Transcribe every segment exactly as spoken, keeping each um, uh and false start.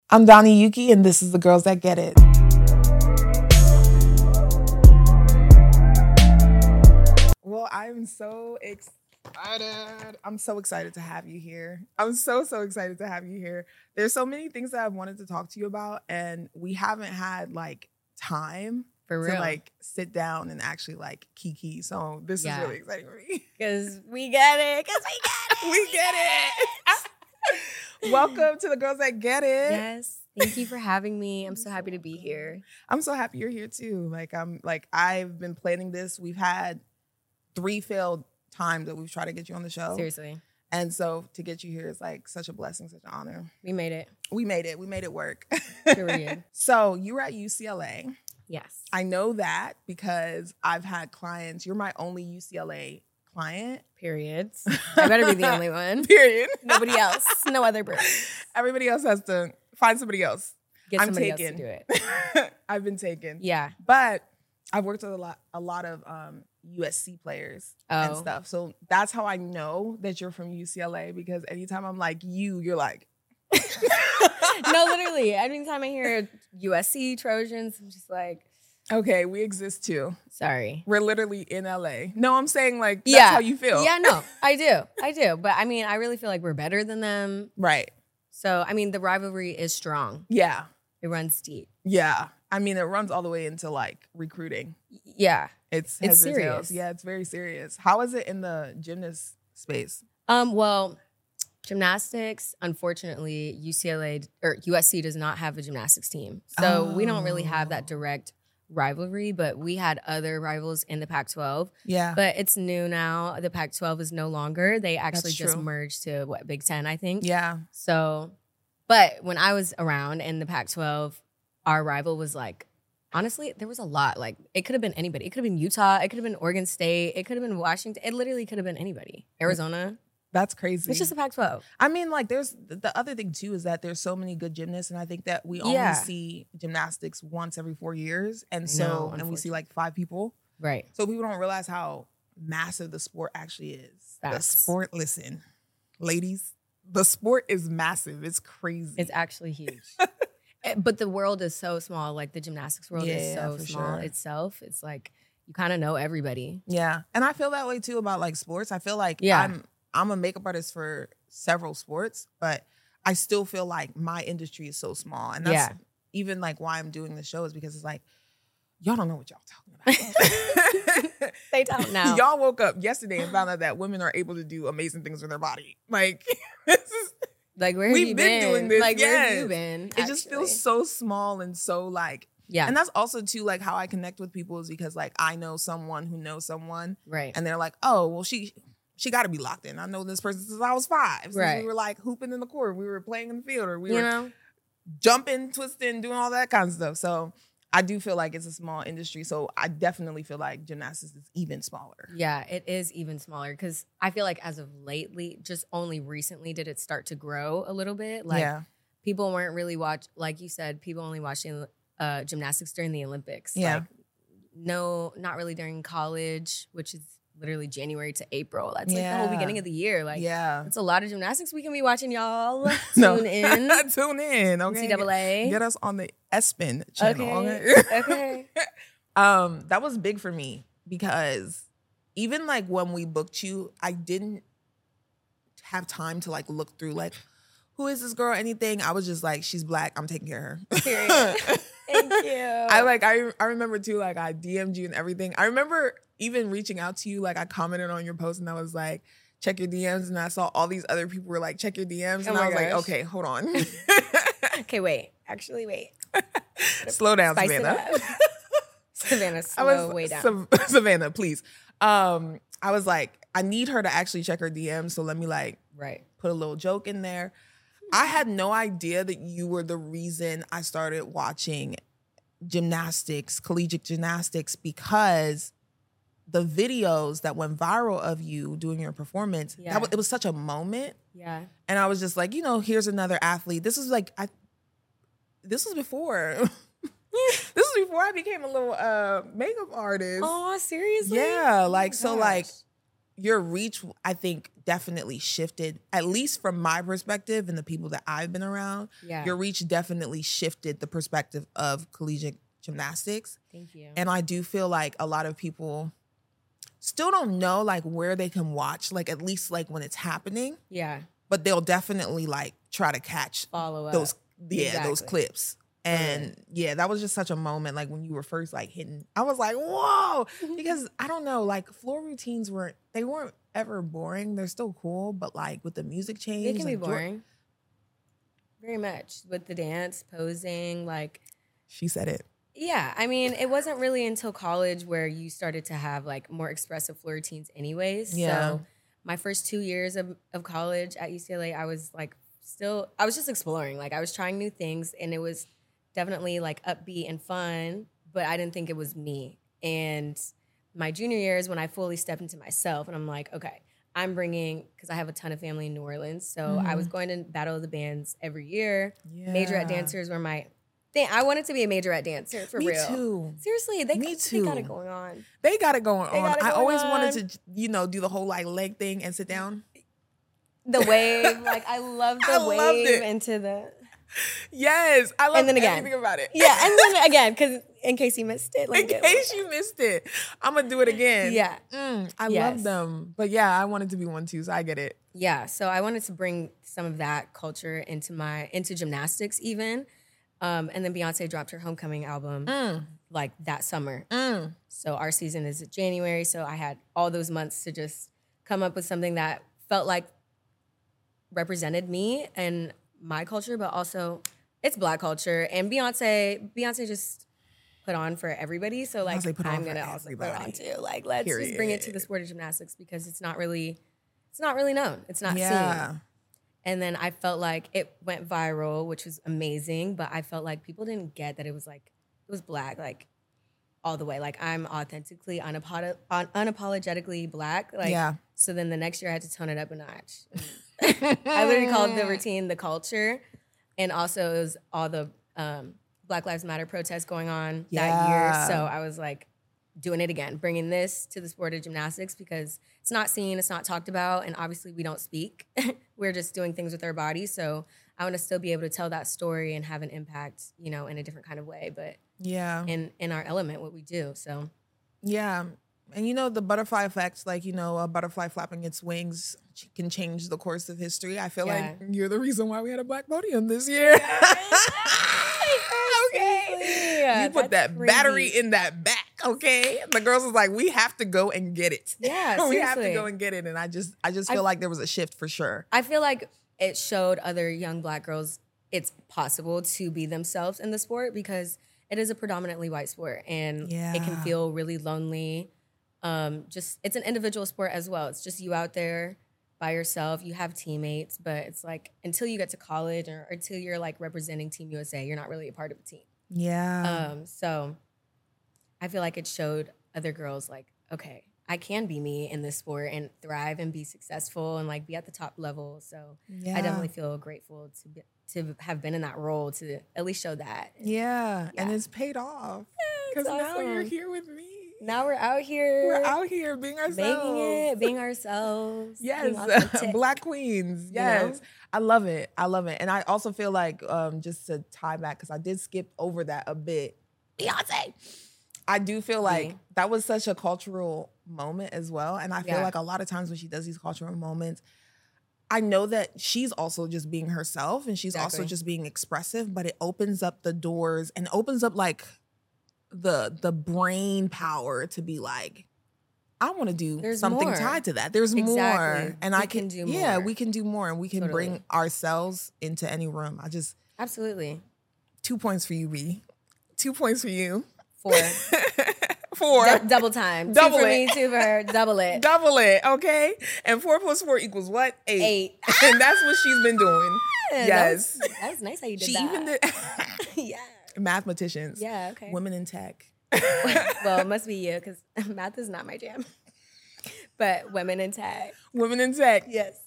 I'm Donnie Yuki, and this is The Girls That Get It. Well, I'm so excited. I'm so excited to have you here. I'm so, so excited to have you here. There's so many things that I've wanted to talk to you about, and we haven't had, like, time For real. to, like, sit down and actually, like, kiki. So this Yeah. is really exciting for me. Because we get it. Because we get it. We get it. Welcome to The Girls That Get It. Yes. Thank you for having me. I'm so happy to be here. I'm so happy you're here too. Like I'm like I've been planning this. We've had three failed times that we've tried to get you on the show. Seriously. And so to get you here is like such a blessing, such an honor. We made it. We made it. We made it work. Period. So you were at U C L A. Yes. I know that because I've had clients. You're my only U C L A client. Periods. I better be the only one. Period. Nobody else. No other bird. Everybody else has to find somebody else. Get I'm somebody taken. else to do it. I've been taken. Yeah. But I've worked with a lot, a lot of um, U S C players and Oh. stuff. So that's how I know that you're from U C L A, because anytime I'm like you, you're like, No, literally. Anytime I hear U S C Trojans, I'm just like, okay, we exist too. sorry. We're literally in L A. No, I'm saying like that's Yeah. how you feel. Yeah, no, I do. I do. But I mean, I really feel like we're better than them. Right. So, I mean, the rivalry is strong. Yeah. It runs deep. Yeah. I mean, it runs all the way into like recruiting. Yeah. It's It's heads or tails. serious. Yeah, it's very serious. How is it in the gymnast space? Um, well, gymnastics, unfortunately, U C L A or U S C does not have a gymnastics team. So we don't really have that direct rivalry, but we had other rivals in the Pac twelve. Yeah. But it's new now. The Pac twelve is no longer. They actually That's just true. merged to what, Big Ten, I think. yeah. So, but when I was around in the Pac twelve, our rival was like, honestly, there was a lot. Like, it could have been anybody. It could have been Utah. It could have been Oregon State. It could have been Washington. It literally could have been anybody. Arizona. That's crazy. It's just a Pac twelve. I mean, like, there's the other thing too is that there's so many good gymnasts, and I think that we only Yeah. see gymnastics once every four years, and I so know, and we see like five people, Right. so people don't realize how massive the sport actually is. The Facts. sport, listen, ladies, the sport is massive. It's crazy. It's actually huge. Eh, but the world is so small. Like, the gymnastics world Yeah, is so for small sure. itself. It's like, you kind of know everybody. yeah, and I feel that way too about like sports. I feel like Yeah. I'm I'm a makeup artist for several sports, but I still feel like my industry is so small, and that's Yeah. even like why I'm doing the show is because it's like y'all don't know what y'all talking about. They don't know. Y'all woke up yesterday and found out that women are able to do amazing things with their body. Like this is, Like, where have we've you been been? doing this, Like, where have yes. you been? it just actually? feels so small and so like, Yeah. and that's also too like how I connect with people is because like I know someone who knows someone, right. and they're like, oh, well, she she got to be locked in. I know this person since I was five. Since Right. we were like hooping in the court, we were playing in the field, or we you were know? jumping, twisting, doing all that kind of stuff. So I do feel like it's a small industry. So I definitely feel like gymnastics is even smaller. Yeah, it is even smaller because I feel like as of lately, just only recently did it start to grow a little bit. Like, yeah. people weren't really watch, like you said, people only watching uh, gymnastics during the Olympics. Yeah. Like, no, not really during college, which is literally January to April. That's like the whole Yeah. beginning of the year. Like, yeah. it's a lot of gymnastics we can be watching, y'all. No. Tune in. Tune in. Okay. N C double A. Get us on the ESPN channel. Okay. Okay. Okay. um, that was big for me because even like when we booked you, I didn't have time to like look through like, who is this girl? Anything. I was just like, she's black. I'm taking care of her. Period. Thank you. I like I I remember too, like I D M'd you and everything. I remember even reaching out to you, like I commented on your post and I was like, check your D Ms, and I saw all these other people were like, check your D Ms. Oh And I my was like, gosh. okay, hold on. Okay, wait. Actually, wait. Slow down, Spice it Savannah. up. Savannah, I slow was way down. Sav- Savannah, please. Um, I was like, I need her to actually check her D Ms, so let me like right. put a little joke in there. I had no idea that you were the reason I started watching gymnastics, collegiate gymnastics, because the videos that went viral of you doing your performance, Yeah. that was, it was such a moment. Yeah. And I was just like, you know, here's another athlete. This was like, I, this was before, this was before I became a little uh, makeup artist. Oh, seriously? Yeah, like, Oh so my like, gosh. your reach, I think, definitely shifted, at least from my perspective and the people that I've been around. Yeah. Your reach definitely shifted the perspective of collegiate gymnastics. Thank you. And I do feel like a lot of people still don't know like where they can watch, like at least like when it's happening. Yeah. But they'll definitely like try to catch Follow up. those yeah, Exactly. those clips. And Right. yeah, that was just such a moment. Like when you were first like hitting, I was like, whoa, because I don't know, like floor routines weren't, they weren't ever boring. They're still cool, but like with the music change. It can be like, Jor- boring. Very much. With the dance, posing, like, She said it. yeah. I mean, it wasn't really until college where you started to have like more expressive floor routines anyways. Yeah. So my first two years of, of college at U C L A, I was like still, I was just exploring. Like I was trying new things and it was definitely like upbeat and fun, but I didn't think it was me. And my junior year is when I fully stepped into myself and I'm like, okay, I'm bringing, because I have a ton of family in New Orleans. So Mm-hmm. I was going to Battle of the Bands every year. Yeah. Majorette dancers were my thing. I wanted to be a majorette dancer for Me real. too. Seriously, they, Me they got too. it going on. They got it going They on. got it I going always on. wanted to, you know, do the whole like leg thing and sit down. The wave, like I love the I loved wave it. into the Yes. I love And then again. everything about it. yeah, and then again, because in case you missed it, let me In get case one. you missed it, I'm going to do it again. Yeah. Mm, I Yes. love them. But yeah, I wanted to be one too, so I get it. Yeah, so I wanted to bring some of that culture into my into gymnastics even. Um, and then Beyonce dropped her Homecoming album Mm, like that summer. mm. So our season is January. So I had all those months to just come up with something that felt like represented me and my culture, but also it's Black culture. And Beyonce, Beyonce just put on for everybody. So like Beyonce put on I'm for gonna also put everybody. on too. Like let's just bring it to the Period. sport of gymnastics because it's not really, it's not really known. It's not Yeah. seen. And then I felt like it went viral, which was amazing. But I felt like people didn't get that it was like it was Black, like all the way. Like I'm authentically, unapolo- un- unapologetically Black. Like Yeah. so. Then the next year I had to tone it up a notch. I literally called the routine the culture, and also it was all the um, Black Lives Matter protests going on that year. Yeah. So I was like doing it again, bringing this to the sport of gymnastics because it's not seen, it's not talked about, and obviously we don't speak. We're just doing things with our bodies. So I want to still be able to tell that story and have an impact, you know, in a different kind of way, but Yeah. in in our element, what we do. So Yeah. And you know, the butterfly effect, like, you know, a butterfly flapping its wings can change the course of history. I feel Yeah. like you're the reason why we had a Black podium this year. Okay. Yeah, You put that's that crazy. battery in that back, okay? The girls was like, we have to go and get it. Yeah, we have to seriously. go and get it. And I just I just feel I- like there was a shift for sure. I feel like it showed other young Black girls it's possible to be themselves in the sport because it is a predominantly white sport and it can Yeah. feel really lonely. Um, just it's an individual sport as well. It's just you out there by yourself. You have teammates, but it's like until you get to college or, or until you're like representing Team U S A, you're not really a part of a team. Yeah. Um, so I feel like it showed other girls like, okay, I can be me in this sport and thrive and be successful and like be at the top level. So yeah. I definitely feel grateful to be, to have been in that role to at least show that. Yeah. And Yeah. it's paid off. it's Because now you're awesome. here with me. Now we're out here, We're out here being ourselves. making it, being ourselves. being Yes, authentic. Black queens. You Yes, know? I love it. I love it, and I also feel like um, just to tie back because I did skip over that a bit. Beyonce. I do feel like Mhm. that was such a cultural moment as well, and I feel Yeah. like a lot of times when she does these cultural moments, I know that she's also just being herself and she's also Exactly. just being expressive, but it opens up the doors and opens up like the the brain power to be like, I want to do There's something more. tied to that. There's Exactly. more, and We I can, can do Yeah, more. we can do more, and we can Totally. bring ourselves into any room. I just Absolutely. two points for you, B. Two points for you. Four. Four. Du- double time. Double two for it. me, two for her. Double it. Double it, okay? And four plus four equals what? Eight. Eight. And that's what she's been doing. Yeah, Yes. That was, that was nice how you did She that. even did yeah. mathematicians. Yeah, okay. Women in tech. Well, it must be you because math is not my jam. But women in tech. Women in tech. Yes.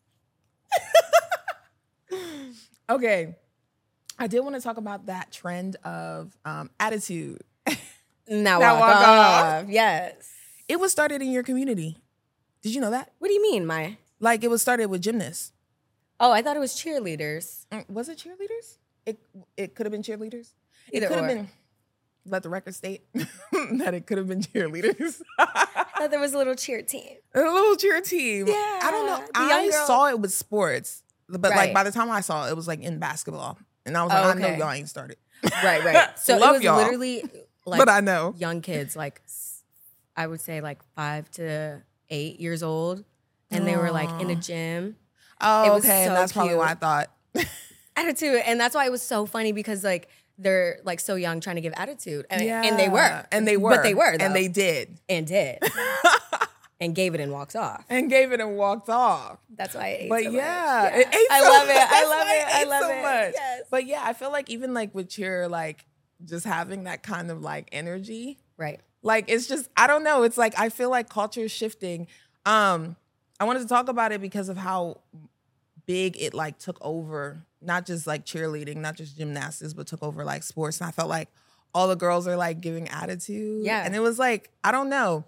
Okay. I did want to talk about that trend of um, attitude. Now, Now walk, walk off. off. Yes. It was started in your community. Did you know that? What do you mean, my? Like, it was started with gymnasts. Oh, I thought it was cheerleaders. Mm, Was it cheerleaders? It it could have been cheerleaders. Either it could have or. been. Let the record state that it could have been cheerleaders. I thought there was a little cheer team. A little cheer team. Yeah, I don't know. the young I girl- saw it with sports, but like Right. by the time I saw it, it was like in basketball, and I was like, Oh, I know okay. y'all ain't started, Right, right. So Love it was y'all. literally like but I know. young kids, like s- I would say like five to eight years old, and they were like in a Aw. gym. Oh, It was okay, so that's probably cute. why I thought. Attitude, and that's why it was so funny because like they're like so young trying to give attitude, and, and they Yeah. were, and they were, but they were, though, and they did, and did, and gave it and walked off. and gave it and walked off. That's why I ate But so yeah, much. it ate I so love it. much. I That's love why it. I ate love so it. much. Yes. But yeah, I feel like even like with cheer, like just having that kind of like energy, Right. like it's just I don't know. It's like I feel like culture is shifting. Um, I wanted to talk about it because of how big it like took over, not just like cheerleading, not just gymnastics, but took over like sports. And I felt like all the girls are like giving attitude. Yeah. And it was like, I don't know.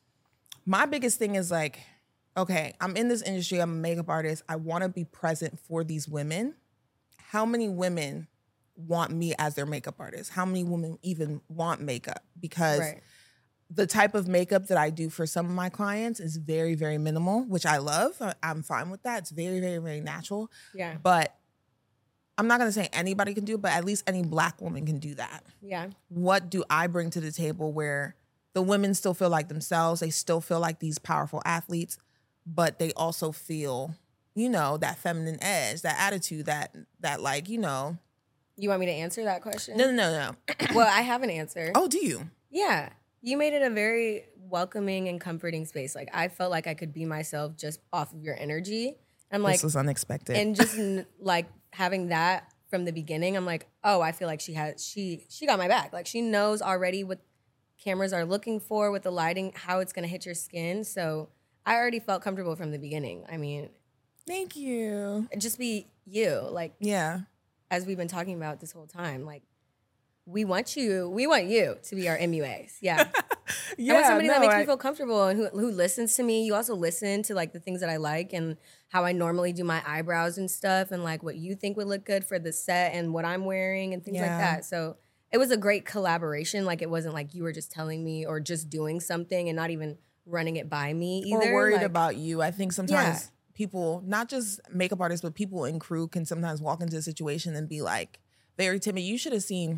My biggest thing is like, okay, I'm in this industry, I'm a makeup artist. I want to be present for these women. How many women want me as their makeup artist? How many women even want makeup? Because Right. the type of makeup that I do for some of my clients is very, very minimal, which I love. I- I'm fine with that. It's very, very, very natural. Yeah. But I'm not going to say anybody can do it, but at least any Black woman can do that. Yeah. What do I bring to the table where the women still feel like themselves? They still feel like these powerful athletes, but they also feel, you know, that feminine edge, that attitude, that, that like, you know. You want me to answer that question? No, no, no, no. Well, I have an answer. Oh, do you? Yeah. You made it a very welcoming and comforting space. Like I felt like I could be myself just off of your energy. I'm like, This was unexpected. and just n- like having that from the beginning, I'm like, oh, I feel like she has she she got my back. Like she knows already what cameras are looking for with the lighting, how it's gonna hit your skin. So I already felt comfortable from the beginning. I mean, Thank you. just be you. Like Yeah. as we've been talking about this whole time, like we want you, we want you to be our M U As. Yeah. Yeah. I want somebody that no, makes I- me feel comfortable and who, who listens to me. You also listen to like the things that I like and how I normally do my eyebrows and stuff and like what you think would look good for the set and what I'm wearing and things like Yeah. that. So it was a great collaboration. Like it wasn't like you were just telling me or just doing something and not even running it by me either. or worried Like, about you. I think sometimes Yeah. people, not just makeup artists, but people in crew can sometimes walk into a situation and be like very timid. You should have seen,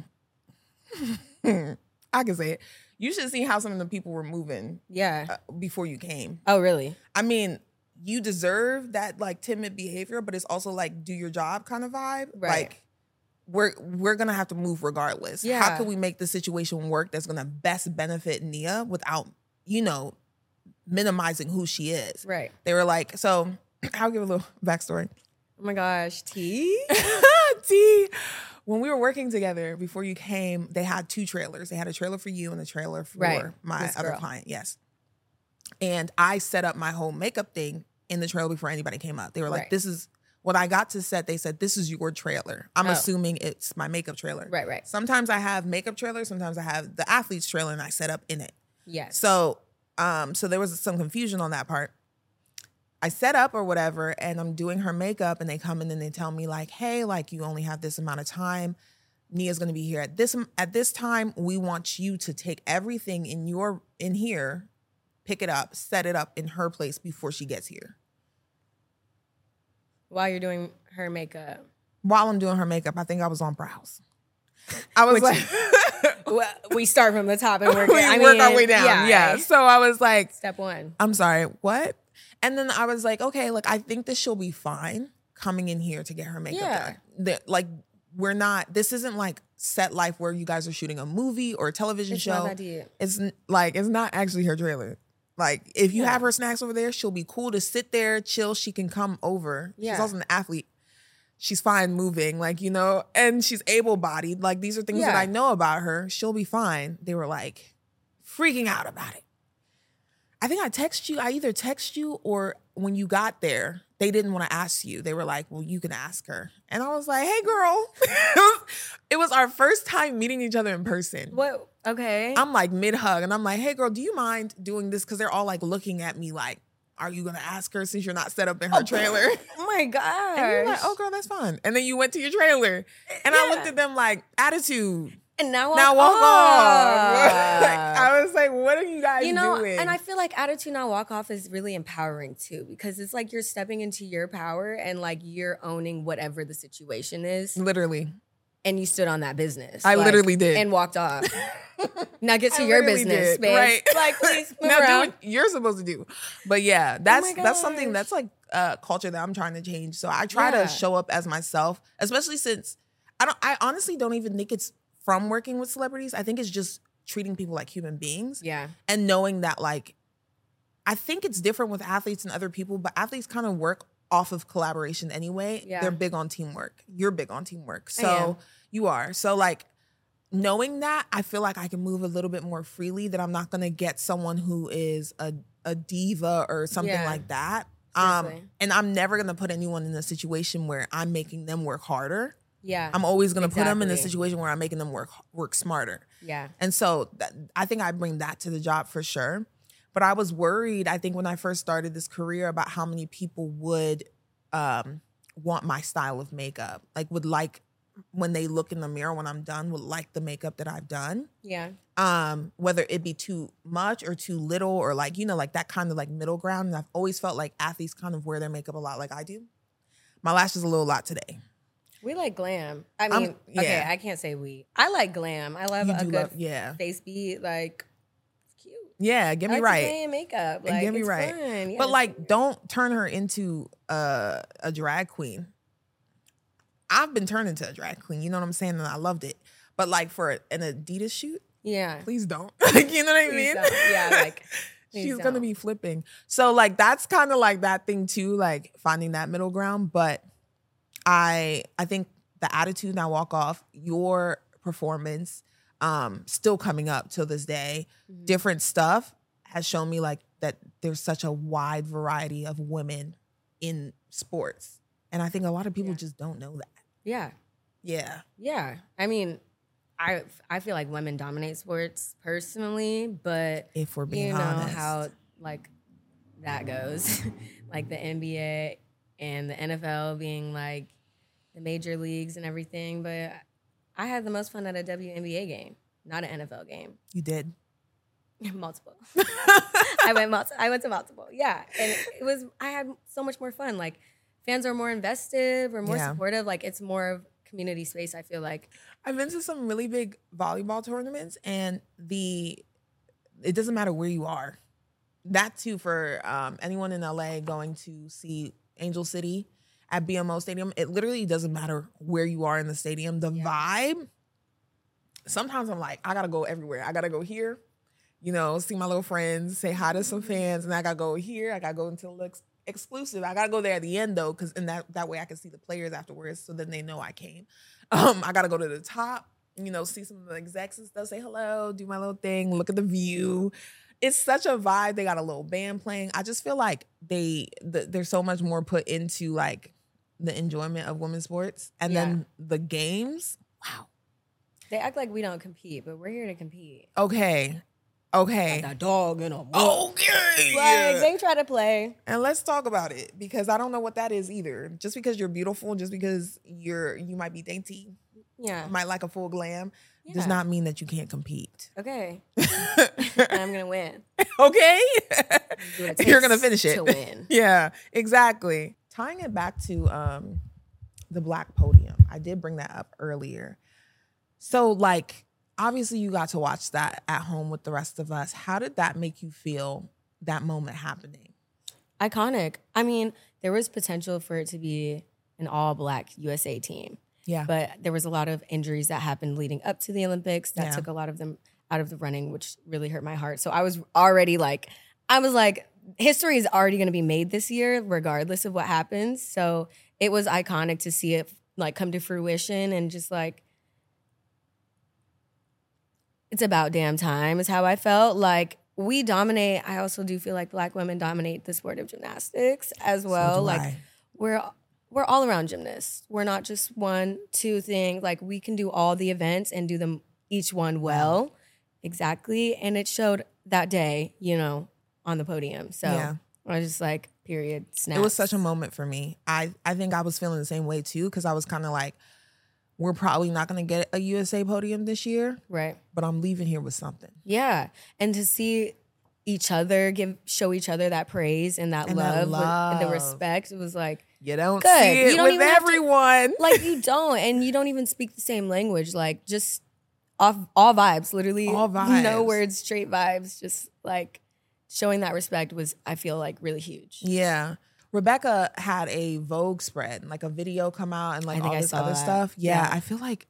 I can say it. You should have seen how some of the people were moving Yeah. uh, before you came. Oh, really? I mean, you deserve that like timid behavior, but it's also like do your job kind of vibe. Right. Like we're we're gonna have to move regardless. How Yeah. can we make the situation work that's gonna best benefit Nia without, you know, minimizing who she is? Right. They were like, so I'll give a little backstory. Oh my gosh. T? T, when we were working together before you came, they had two trailers. They had a trailer for you and a trailer for Right. my This other girl. client. Yes. And I set up my whole makeup thing in the trailer before anybody came up. They were like, Right. this is when I got to set, they said, this is your trailer. I'm Oh. assuming it's my makeup trailer. Right, right. Sometimes I have makeup trailers, sometimes I have the athlete's trailer and I set up in it. Yes. So, um, so there was some confusion on that part. I set up or whatever, and I'm doing her makeup, and they come in and they tell me like, "Hey, like you only have this amount of time. Nia's gonna be here at this at this time. We want you to take everything in your in here, pick it up, set it up in her place before she gets here." While you're doing her makeup. While I'm doing her makeup, I think I was on brows. I was Which- like, Well, we start from the top and work. we I work mean, our way down. Yeah. Yeah. right? So I was like, Step one. I'm sorry, what? And then I was like, okay, like I think that she'll be fine coming in here to get her makeup Yeah. done. That like we're not. This isn't like set life where you guys are shooting a movie or a television It's show. not that deep. It's n- like it's not actually her trailer. Like if you Yeah. have her snacks over there, she'll be cool to sit there, chill. She can come over. Yeah. She's also an athlete. She's fine moving, like, you know, and she's able-bodied. Like these are things that Yeah. I know about her. She'll be fine. They were like freaking out about it. I think I text you. I either text you or when you got there, they didn't want to ask you. They were like, well, you can ask her. And I was like, hey, girl. It was our first time meeting each other in person. What? Okay. I'm like mid-hug and I'm like, hey, girl, do you mind doing this? Because they're all like looking at me like, are you going to ask her since you're not set up in her trailer? Oh my gosh. And you're like, oh, girl, that's fine. And then you went to your trailer. And yeah. I looked at them like, attitude. And now walk now walk off. off. Like, I was like, what are you guys you know, doing? And I feel like attitude now walk off is really empowering too, because it's like you're stepping into your power and like you're owning whatever the situation is. Literally. And you stood on that business. I like, literally did. And walked off. Now get to I your business, did, babe. Right. Like, please move now around. do what you're supposed to do. But yeah, that's oh that's something that's like a culture that I'm trying to change. So I try yeah. to show up as myself, especially since I don't I honestly don't even think it's from working with celebrities. I think it's just treating people like human beings. Yeah. And knowing that, like, I think it's different with athletes and other people, but athletes kind of work off of collaboration anyway. Yeah. They're big on teamwork. You're big on teamwork. So you are. So like knowing that, I feel like I can move a little bit more freely, that I'm not going to get someone who is a, a diva or something Yeah. like that. Seriously. Um, and I'm never going to put anyone in a situation where I'm making them work harder. Yeah. I'm always going to exactly. put them in a situation where I'm making them work work smarter. Yeah. And so that, I think I bring that to the job for sure. But I was worried, I think, when I first started this career about how many people would um, want my style of makeup. Like would like, when they look in the mirror when I'm done, would like the makeup that I've done. Yeah. Um, whether it be too much or too little, or like, you know, like that kind of like middle ground. And I've always felt like athletes kind of wear their makeup a lot like I do. My lash is a little lot today. We like glam. I mean, Um, yeah. okay, I can't say we. I like glam. I love You a do good love- yeah. face beat. Like, it's cute. Yeah, get me I like right. to play in makeup. And Like, get me it's right. fun. Yeah, But it's like, fun. don't turn her into a, a drag queen. I've been turned into a drag queen, you know what I'm saying? And I loved it. But like for an Adidas shoot, Yeah. please don't. Like, you know what I Please mean? don't. Yeah, like, please she's gonna don't. be flipping. So like that's kind of like that thing too, like finding that middle ground. But I I think the attitude now walk off, your performance, um, still coming up till this day, Mhm. different stuff has shown me like that there's such a wide variety of women in sports. And I think a lot of people Yeah. just don't know that. Yeah. Yeah. Yeah. I mean, I I feel like women dominate sports personally, but If we're being you know honest. how like that goes. Like the N B A and the N F L being like the major leagues and everything. But I had the most fun at a W N B A game, not an N F L game. You did. Multiple. I went multi- I went to multiple. Yeah. And it was I had so much more fun. Like fans are more invested, we're more Yeah. supportive. Like it's more of community space, I feel like. I've been to some really big volleyball tournaments, and the it doesn't matter where you are. That too, for um, anyone in L A going to see Angel City at B M O Stadium, it literally doesn't matter where you are in the stadium. The Yeah. vibe. Sometimes I'm like, I gotta go everywhere. I gotta go here, you know, see my little friends, say hi to some fans, and I gotta go here. I gotta go into the ex- exclusive. I gotta go there at the end though, because in that that way I can see the players afterwards, so then they know I came. Um, I gotta go to the top, you know, see some of the execs and stuff, say hello, do my little thing, look at the view. It's such a vibe. They got a little band playing. I just feel like they the, there's so much more put into like the enjoyment of women's sports, and Yeah. then the games. Wow. They act like we don't compete, but we're here to compete. Okay. Okay. Like a dog in a wolf. Okay. Like they try to play. And let's talk about it, because I don't know what that is either. Just because you're beautiful, just because you're you might be dainty, Yeah. might like a full glam, does Yeah. not mean that you can't compete. Okay. And I'm gonna win. Okay. Do what it You're gonna takes finish it. to win. Yeah, exactly. Tying it back to um, the Black Podium, I did bring that up earlier. So, like, obviously, you got to watch that at home with the rest of us. How did that make you feel? That moment happening? Iconic. I mean, there was potential for it to be an all-black U S A team, Yeah. but there was a lot of injuries that happened leading up to the Olympics that Yeah. took a lot of them out of the running, which really hurt my heart. So I was already like, I was like, history is already going to be made this year, regardless of what happens. So it was iconic to see it like come to fruition, and just like, it's about damn time is how I felt. Like we dominate. I also do feel like Black women dominate the sport of gymnastics as well. So do like I. we're we're all around gymnasts. We're not just one, two things. Like we can do all the events and do them each one well. Exactly. And it showed that day, you know, on the podium. So Yeah. I was just like, period, snaps. It was such a moment for me. I, I think I was feeling the same way too, because I was kind of like, we're probably not going to get a U S A podium this year. Right. But I'm leaving here with something. Yeah. And to see each other give show each other that praise and that, and love, that love. and the respect, it was like, you don't good. see it you don't with even everyone. To, like, you don't. And you don't even speak the same language. Like, just off all vibes, literally. All vibes. No words, straight vibes. Just like showing that respect was, I feel like, really huge. Yeah. Rebecca had a Vogue spread, like a video come out and like all I this saw other that. stuff. Yeah, Yeah. I feel like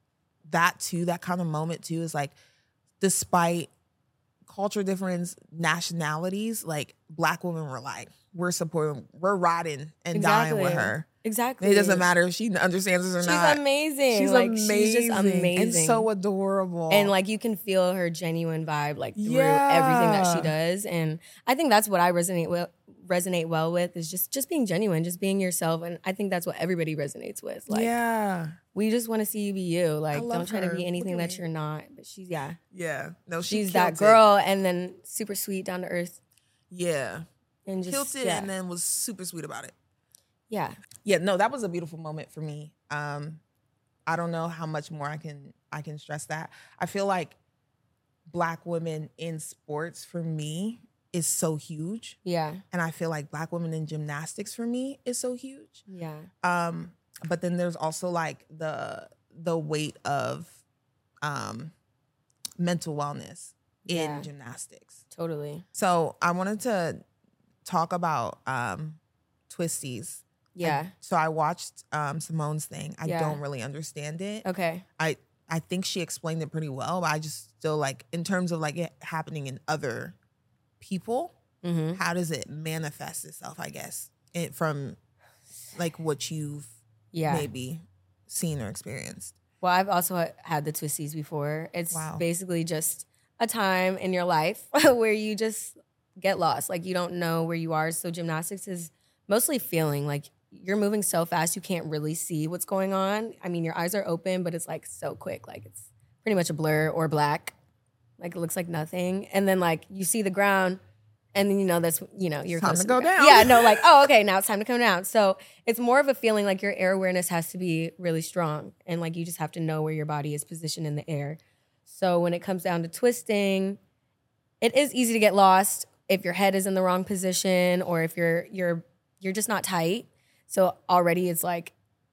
that too, that kind of moment too is like, despite culture difference, nationalities, like Black women were like, we're supporting, we're riding and Exactly. dying with her. Exactly. It doesn't matter if she understands us or She's not. amazing. She's like, amazing. She's just amazing. And so adorable. And like you can feel her genuine vibe like through Yeah. everything that she does. And I think that's what I resonate with resonate well with is just just being genuine, just being yourself. And I think that's what everybody resonates with. Like yeah. we just want to see you be you. Like love don't try to her. be anything Look at that me. you're not. But she's yeah. Yeah. No, she She's that killed it. girl and then super sweet, down to earth. Yeah. And just Killed it yeah. and then was super sweet about it. yeah. Yeah, no, that was a beautiful moment for me. Um, I don't know how much more I can I can stress that. I feel like Black women in sports for me is so huge. Yeah. And I feel like Black women in gymnastics for me is so huge. Yeah. Um, but then there's also like the the weight of um, mental wellness in Yeah. gymnastics. Totally. So I wanted to talk about um, twisties. Yeah. I- so I watched um, Simone's thing. I Yeah. don't really understand it. Okay. I I think she explained it pretty well, but I just still like in terms of like it happening in other people, Mm-hmm. how does it manifest itself, I guess, it, from like what you've Yeah. maybe seen or experienced. Well, I've also had the twisties before. It's Wow. basically just a time in your life where you just get lost. Like you don't know where you are. So gymnastics is mostly feeling like you're moving so fast you can't really see what's going on. I mean, your eyes are open, but it's like so quick. Like it's pretty much a blur or black. Like it looks like nothing. And then like you see the ground and then you know that's, you know, you're Time close to the go ground. down. Yeah, no, like, oh, okay, now it's time to come down. So it's more of a feeling like your air awareness has to be really strong. And like you just have to know where your body is positioned in the air. So when it comes down to twisting, it is easy to get lost if your head is in the wrong position or if you're you're you're just not tight. So already it's like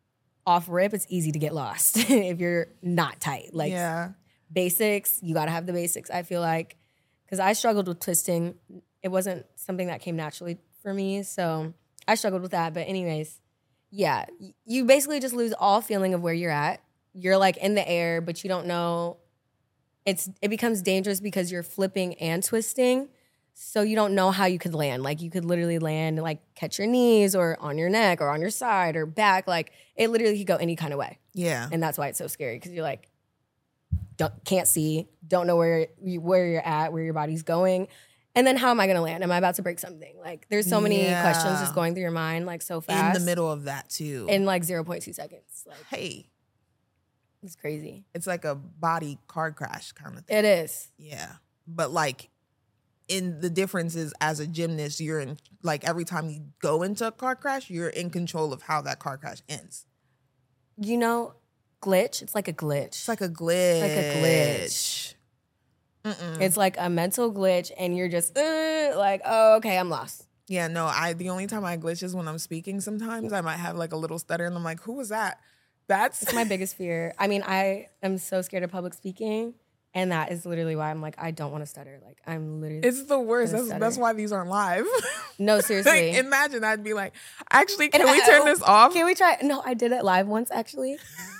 off rip, it's easy to get lost if you're not tight. Like yeah. basics, you got to have the basics, I feel like. Because I struggled with twisting. It wasn't something that came naturally for me. So I struggled with that. But anyways, yeah, y- you basically just lose all feeling of where you're at. You're like in the air, but you don't know. It's It becomes dangerous because you're flipping and twisting. So you don't know how you could land. Like you could literally land and like catch your knees or on your neck or on your side or back. Like it literally could go any kind of way. Yeah. And that's why it's so scary because you're like, don't, can't see, don't know where you, where you're at, where your body's going. And then how am I going to land? Am I about to break something? Like there's so many Yeah. questions just going through your mind like so fast. In the middle of that too. In like zero point two seconds. Like hey, it's crazy. it's like a body car crash kind of thing. It is. Yeah. But like in the difference is as a gymnast, you're in like every time you go into a car crash, you're in control of how that car crash ends. You know, glitch. It's like a glitch. It's like a glitch. Like a glitch. Mm-mm. It's like a mental glitch and you're just uh, like, oh, okay, I'm lost. Yeah, no, I the only time I glitch is when I'm speaking sometimes. I might have like a little stutter and I'm like, who was that? That's It's my biggest fear. I mean, I am so scared of public speaking. And that is literally why I'm like, I don't want to stutter. Like, I'm literally. It's the worst. gonna That's, stutter. that's why these aren't live. No, seriously. Like, imagine I'd be like, actually, can And we I- turn this off? Can we try? No, I did it live once, actually.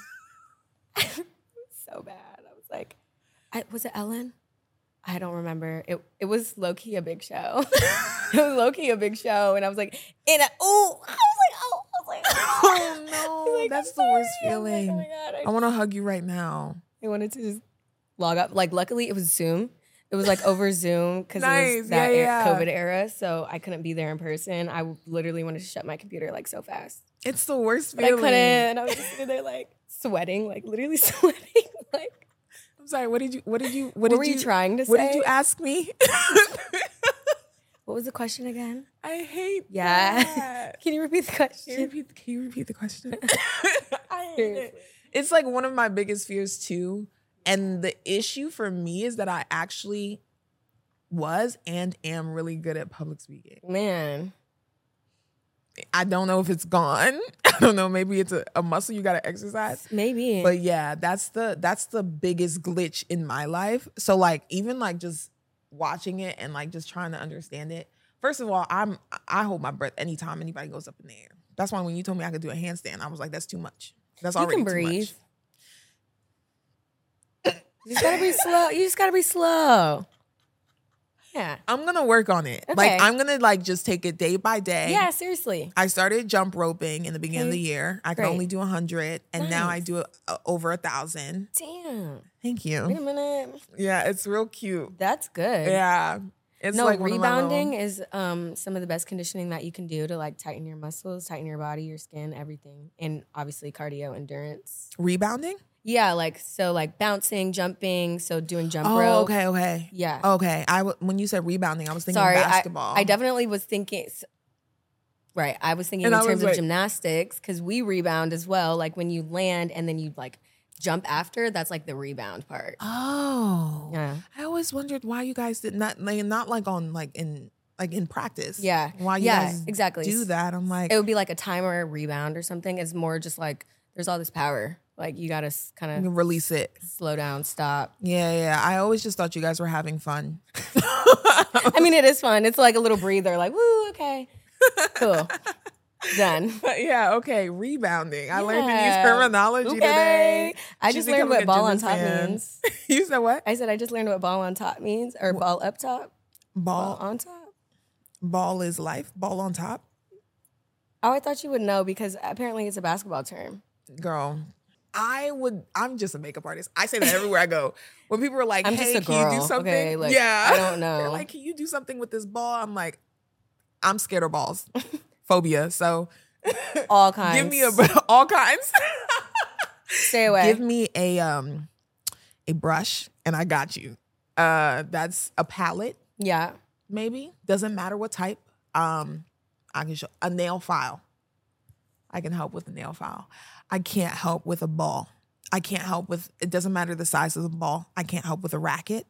So bad. I was like, I, was it Ellen? I don't remember. It it was low key a big show. It was low key a big show, and I was like, and I, oh, I was like, oh, I was like, Oh no, Like, that's I'm the worst sorry. I was like, feeling. oh my god, I want to hug you right now. I wanted to just log up. Like, luckily, it was Zoom. It was like over Zoom because it Nice. was that Yeah, era- yeah. COVID era, so I couldn't be there in person. I literally wanted to shut my computer like so fast, It's the worst but I feeling. couldn't. And I was just sitting there like sweating, like literally sweating. Like, I'm sorry. What did you? What did you? What, what did were you, you trying to What say? did you ask me? What was the question again? I hate Yeah. that. Can you repeat the question? Can you repeat, can you repeat the question? I hate it. It's like one of my biggest fears too. And the issue for me is that I actually was and am really good at public speaking. Man. I don't know if it's gone. I don't know. Maybe it's a, a muscle you got to exercise. Maybe. But yeah, that's the that's the biggest glitch in my life. So like even like just watching it and like just trying to understand it. First of all, I'm I hold my breath anytime anybody goes up in the air. That's why when you told me I could do a handstand, I was like, that's too much. That's you already can too breathe. much. You just gotta be slow. You just gotta be slow. Yeah. I'm gonna work on it. Okay. Like I'm gonna like just take it day by day. Yeah, seriously. I started jump roping in the beginning of the Okay. year. I could Great. only do a hundred, and now I Nice. do uh, over a thousand. Damn. Thank Wait a you. minute. Yeah, it's real cute. That's good. Yeah, it's no, like one of my little- rebounding is um some of the best conditioning that you can do to like tighten your muscles, tighten your body, your skin, everything. And obviously cardio endurance. Rebounding. Yeah, like so like bouncing, jumping, so doing jump Oh, rope. okay, okay. Yeah. Okay, I w- when you said rebounding, I was thinking Sorry, basketball. I, I definitely was thinking. Right, I was thinking And in I was terms of like- gymnastics because we rebound as well. Like when you land and then you like jump after, that's like the rebound part. Oh, Yeah, I always wondered why you guys did not like not like on like in like in practice. yeah, why you yeah, guys exactly. do that? I'm like, It would be like a timer rebound or something. It's more just like there's all this power. Like you gotta kind of release it. slow down, stop. Yeah, yeah. I always just thought you guys were having fun. I mean, it is fun. It's like a little breather. Like, woo, okay, cool, done. But yeah, okay. Rebounding. I learned to use Yeah. terminology Okay. today. I She's just learned becoming what a ball on gymnast top fan. means. You said what? I said I just learned what ball on top means, or ball up top, ball Ball. on top. Ball is life. Ball on top. Oh, I thought you would know because apparently it's a basketball term. Girl, I would. I'm just a makeup artist. I say that everywhere I go. When people are like, I'm "Hey, just a can you do girl, something?" okay? Like, yeah, I don't know. They're like, "Can you do something with this ball?" I'm like, I'm scared of balls, phobia. So All kinds. give me a all kinds. Stay away. Give me a um a brush, and I got you. Uh, that's a palette. yeah. Maybe doesn't matter what type. Um, I can show a nail file. I can help with a nail file. I can't help with a ball. I can't help with. It doesn't matter the size of the ball. I can't help with a racket.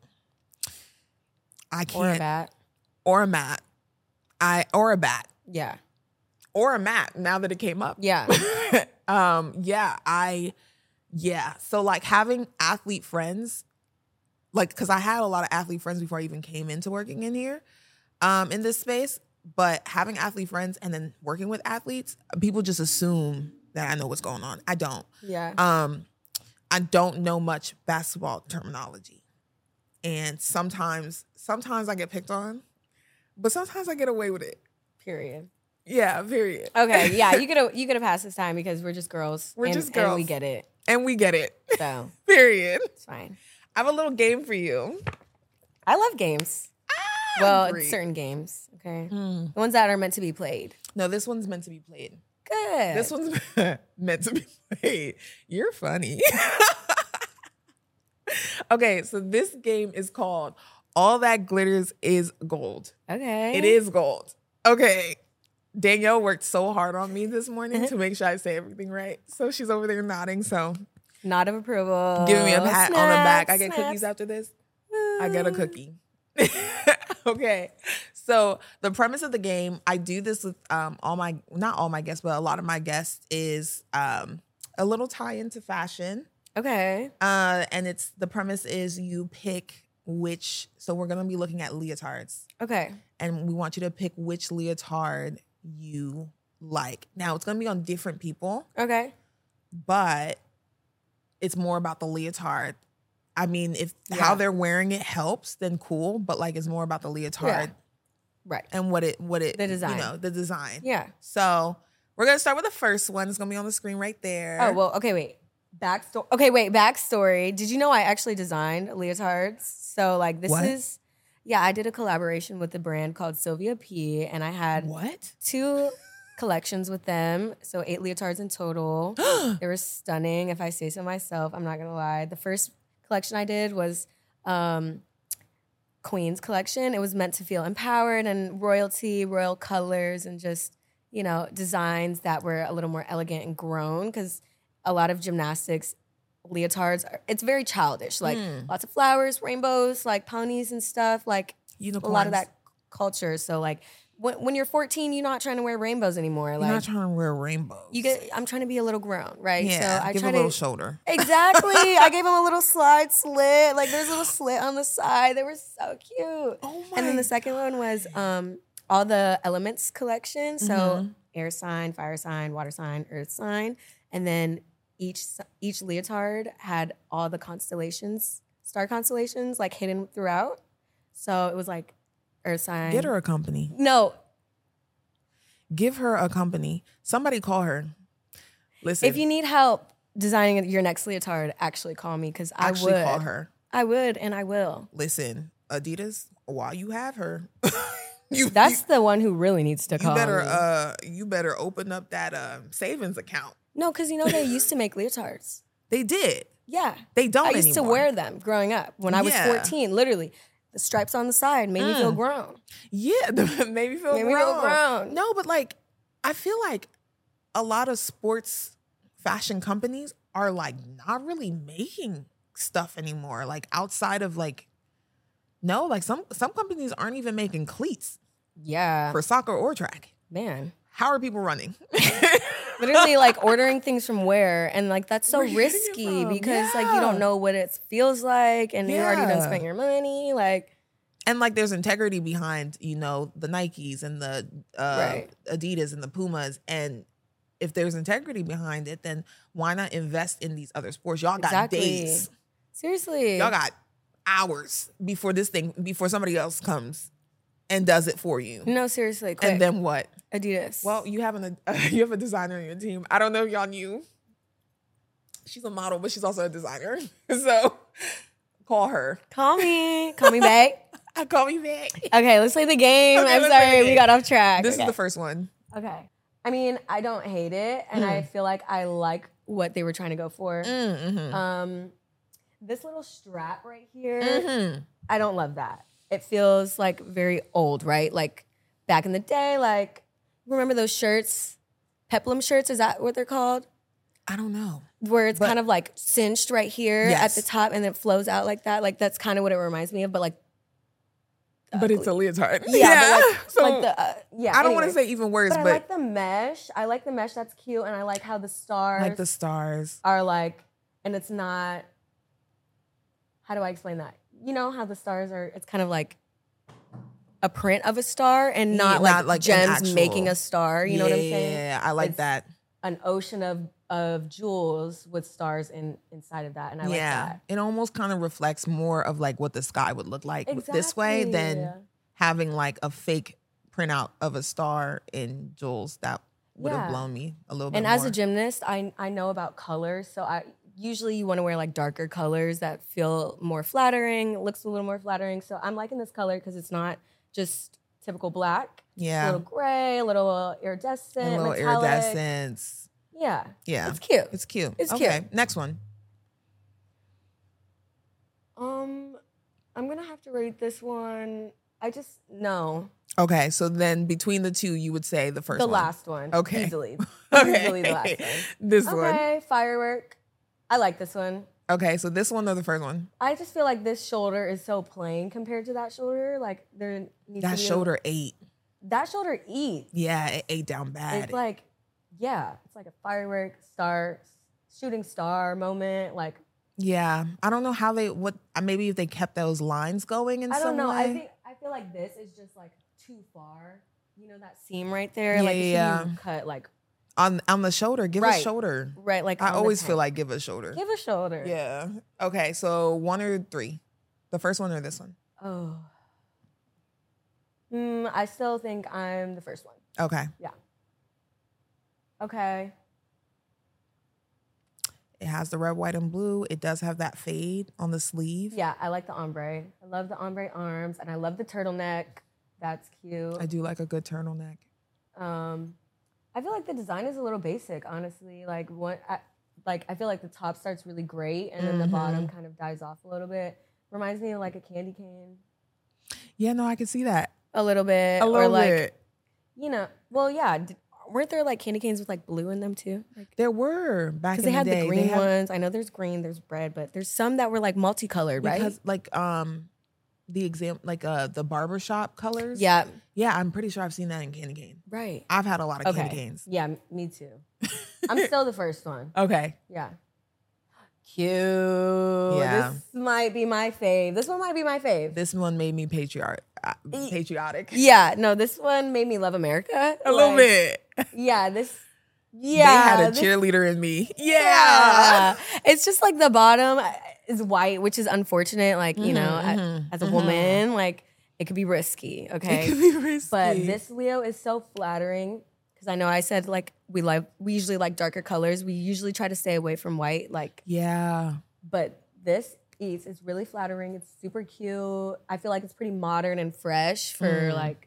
I can't Or a bat. or a mat. I or a bat Yeah. or a mat. Now that it came up, Yeah. um, yeah, I, yeah. So like having athlete friends, like because I had a lot of athlete friends before I even came into working in here, um, in this space. But having athlete friends and then working with athletes, people just assume that I know what's going on. I don't. Yeah. Um, I don't know much basketball terminology, and sometimes, sometimes I get picked on, but sometimes I get away with it. Period. Yeah, period. Okay. Yeah. You could you could have passed this time because we're just girls. We're and, just and girls. we get it. And we get it. So Period. it's fine. I have a little game for you. I love games. Ah, Well, great. certain games. Okay. Mm. The ones that are meant to be played. No, this one's meant to be played. Good. This one's meant to be played. You're funny. Okay, so this game is called All That Glitters Is Gold. Okay. It is gold. Okay. Danielle worked so hard on me this morning to make sure I say everything right. So she's over there nodding. So Nod of approval. giving me a pat on the back. I get Snaps, cookies snaps. after this. I get a cookie. Okay. So the premise of the game, I do this with um all my, not all my guests, but a lot of my guests is um a little tie into fashion. Okay. Uh, and it's the premise is you pick which, so we're gonna be looking at leotards. Okay. And we want you to pick which leotard you like. Now it's gonna be on different people, Okay. but it's more about the leotard. I mean, if Yeah. how they're wearing it helps, then cool. But like, it's more about the leotard Yeah. Right. and what it, what it, The design. you know, the design. Yeah. So we're gonna start with the first one. It's gonna be on the screen right there. Oh, well, okay, wait. Backstory. Okay, wait, backstory. Did you know I actually designed leotards? So, like, this What? is, yeah, I did a collaboration with a brand called Sylvia P, and I had What? two collections with them. So, eight leotards in total. They were stunning, if I say so myself. I'm not going to lie. The first collection I did was um, Queen's collection. It was meant to feel empowered and royalty, royal colors, and just, you know, designs that were a little more elegant and grown, because a lot of gymnastics leotards, are, it's very childish. Like Mm. lots of flowers, rainbows, like ponies and stuff, like Unicorns. a lot of that culture. So like when, when you're fourteen, you're not trying to wear rainbows anymore. You're Like not trying to wear rainbows. you get, I'm trying to be a little grown, right? yeah, so I give try a little to, shoulder. Exactly. I gave him a little slide slit. Like there's a little slit on the side. They were so cute. Oh my And then the second one was um, all the elements collection. So Mhm. air sign, fire sign, water sign, earth sign. And then each each leotard had all the constellations, star constellations, like hidden throughout. So it was like earth sign. Get her a company. No. Give her a company. Somebody call her. Listen. If you need help designing your next leotard, actually call me, because I actually would. call her. I would, and I will. Listen, Adidas, while you have her, you That's you, the one who really needs to you call better me. uh you better open up that uh, savings account. No, because you know they used to make leotards. They did. Yeah. They don't I used anymore. to wear them growing up when I was Yeah. fourteen, literally. The stripes on the side made me feel Mm. grown. Yeah, the- made me feel Made me grown. feel grown. No, but like I feel like a lot of sports fashion companies are like not really making stuff anymore. Like outside of like no, like some some companies aren't even making cleats Yeah. for soccer or track. Man. How are people running? Literally like ordering things from where, and like that's so Where you getting it risky from? because like you Yeah. don't know what it feels like, and you already done Yeah. spent your money. Like And like there's integrity behind, you know, the Nikes and the uh, Right. Adidas and the Pumas. And if there's integrity behind it, then why not invest in these other sports? Y'all got Exactly. days. seriously. Y'all got hours before this thing, before somebody else comes and does it for you. No, seriously. Quick. And then what? Adidas. Well, you have an uh, you have a designer on your team. I don't know if y'all knew. She's a model, but she's also a designer. So call her. call me. Call me back. I call me back. Okay, let's play the game. Okay, I'm let's play the sorry, we game. got off track. This okay. is the first one. Okay. I mean, I don't hate it, and I Mm. feel like I like what they were trying to go for. Mm-hmm. Um, this little strap right here, Mm-hmm. I don't love that. It feels like very old, right? Like back in the day, like remember those shirts, peplum shirts? Is that what they're called? I don't know. Where it's But- kind of like cinched right here Yes. at the top, and it flows out like that. Like that's kind of what it reminds me of, but like But it's a leotard. yeah, but like, so like the uh, yeah. I don't want to anyway. say even worse, But, but, I like the mesh. I like the mesh. That's cute, and I like how the stars like the stars. are like, and it's not. How do I explain that? You know how the stars are. It's kind of like a print of a star, and not Yeah, like, not like an gems actual- making a star. You know what I'm saying? Yeah, I like It's that. An ocean of of jewels with stars in inside of that, and I like yeah, that. it almost kind of reflects more of like what the sky would look like this way than Exactly. having like a fake printout of a star in jewels. That would have Yeah. blown me a little bit. And as more. a gymnast, I I know about colors, so I usually you want to wear like darker colors that feel more flattering, looks a little more flattering. So I'm liking this color because it's not just typical black. It's a yeah, little gray, a little iridescent, a little metallic. iridescence. Yeah, Yeah, it's cute. It's cute. It's okay, cute. next one. Um, I'm gonna have to rate this one. I just no Okay, so then between the two, you would say the first the one. last one. Okay. easily, Okay, easily the last one. this one. Okay, firework. I like this one. Okay, so this one or the first one? I just feel like this shoulder is so plain compared to that shoulder. Like there needs That to be a- shoulder ate. that shoulder eats. Yeah, it ate down bad. It's like, yeah, it's like a firework star, shooting star moment. Like yeah, I don't know how they what uh, maybe if they kept those lines going in I some don't know. way. I think I feel like this is just like too far. You know that seam right there. Yeah, like it should yeah. be cut like on on the shoulder, give a Right. shoulder. right. Like I on the always tank. feel like give a shoulder. give a shoulder. Yeah. Okay, so one or three, the first one or this one? Oh. Mm, I still think I'm the first one. Okay. Okay. It has the red, white, and blue. It does have that fade on the sleeve. Yeah, I like the ombre. I love the ombre arms, and I love the turtleneck. That's cute. I do like a good turtleneck. Um, I feel like the design is a little basic, honestly. Like what, I, like I feel like the top starts really great, and then the Mhm. bottom kind of dies off a little bit. Reminds me of like a candy cane. Yeah, no, I can see that. A little bit. A little or like, bit. you know, well, yeah. d- Weren't there like candy canes with like blue in them too? Like, There were back because in they the had day. the green they had, ones. I know there's green, there's red, but there's some that were like multicolored, right? because like um the exam like uh the barbershop colors. Yeah, Yeah, I'm pretty sure I've seen that in candy cane. right. I've had a lot of Okay. candy canes. Yeah, m- me too. I'm still the first one. Okay. Yeah. Cute. Yeah. This might be my fave. This one might be my fave. This one made me patriot uh, patriotic. Yeah, no, this one made me love America. A little bit. Yeah, this. Yeah. They had a this- cheerleader in me. Yeah. Yeah. It's just like the bottom is white, which is unfortunate. Like, you know, Mhm, a- mhm, as a mhm. woman, like it could be risky. Okay. It could be risky. But this Leo is so flattering because I know I said like we like we usually like darker colors. We usually try to stay away from white. Like, Yeah. but this eats. It's really flattering. It's super cute. I feel like it's pretty modern and fresh for Mm. like.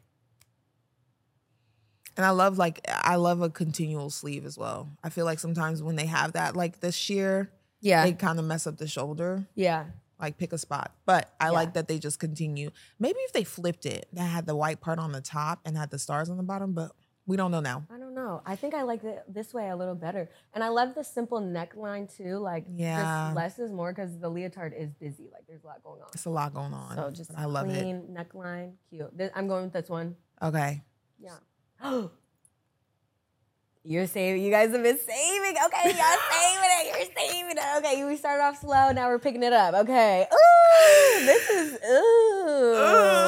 And I love like I love a continual sleeve as well. I feel like sometimes when they have that like the sheer, Yeah. they kind of mess up the shoulder. Yeah. Like pick a spot. But I Yeah. like that they just continue. Maybe if they flipped it, that had the white part on the top and had the stars on the bottom, but we don't know now. I don't know. I think I like it this way a little better. And I love the simple neckline too. Like, Yeah. just less is more because the leotard is busy. Like, there's a lot going on. It's a lot going on. So just but I love it. clean neckline, cute. Th- I'm going with this one. Okay. Yeah. You're saving. You guys have been saving. Okay, y'all saving it. You're saving it. Okay, we started off slow. Now we're picking it up. Okay. Ooh, this is ooh.